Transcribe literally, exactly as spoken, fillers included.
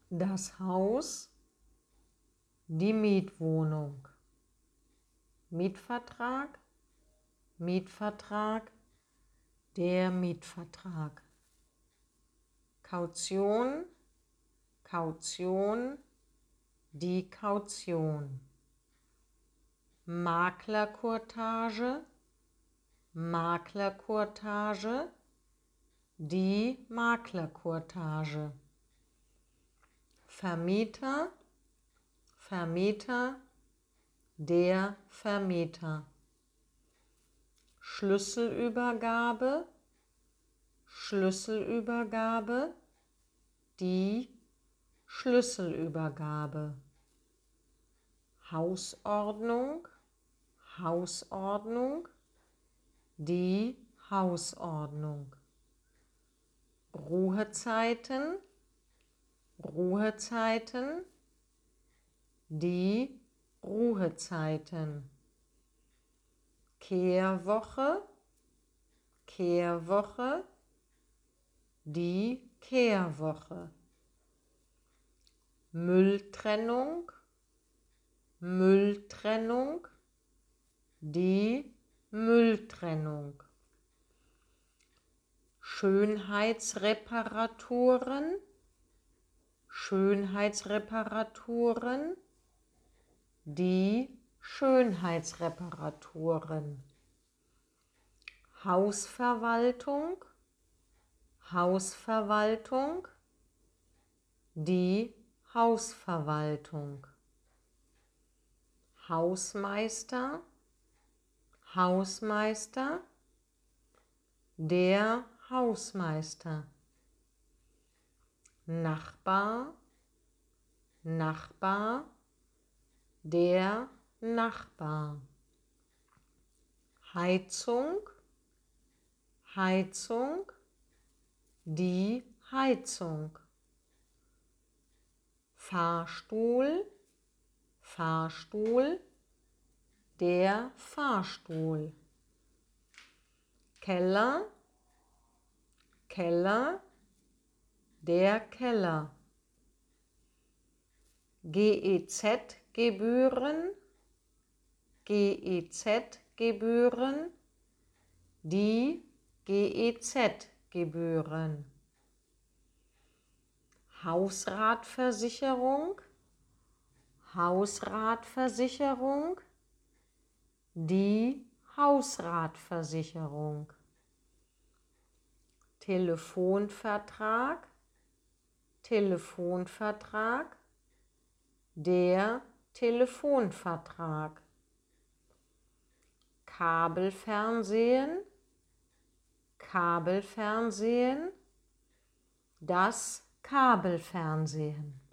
das Haus, die Mietwohnung. Mietvertrag, Mietvertrag, der Mietvertrag. Kaution, Kaution, die Kaution. Maklercourtage, Maklercourtage, die Maklercourtage. Vermieter, Vermieter, der Vermieter. Schlüsselübergabe, Schlüsselübergabe, die Schlüsselübergabe. Hausordnung, Hausordnung, die Hausordnung. Ruhezeiten, Ruhezeiten, die Ruhezeiten. Kehrwoche, Kehrwoche, die Kehrwoche. Mülltrennung, Mülltrennung, die Mülltrennung. Schönheitsreparaturen, Schönheitsreparaturen, die Schönheitsreparaturen. Hausverwaltung, Hausverwaltung, die Hausverwaltung. Hausmeister, Hausmeister, der Hausmeister. Nachbar, Nachbar, der Nachbar. Heizung, Heizung, die Heizung. Fahrstuhl, Fahrstuhl, der Fahrstuhl. Keller, Keller, der Keller. G E Z-Gebühren, G E Z-Gebühren, die G E Z-Gebühren. Hausratversicherung, Hausratversicherung, die Hausratversicherung. Telefonvertrag, Telefonvertrag, der Telefonvertrag. Kabelfernsehen, Kabelfernsehen, das Kabelfernsehen.